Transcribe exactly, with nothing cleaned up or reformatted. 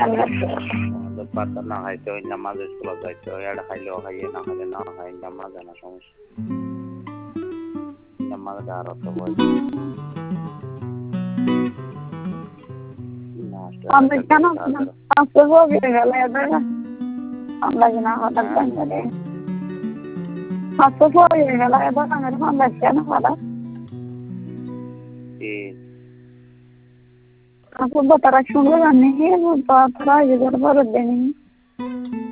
আমাদের পাতা না খাইতে ওই নামাজ স্কুলে যাইতে হয়, এটা খাইলেও খাইয়ে না খাইলে না খাই, নামাজ আনা সমস্যা, নামাজ আর অত বয়স আমরা কেন আজকে ভোগে গেল এবার আমরা কিনা হঠাৎ করে আজকে ভোগে গেল এবার আমার আমরা কেন হঠাৎ aku bawa tarak sungguh kan nih, bawa tarak juga baru deh nih.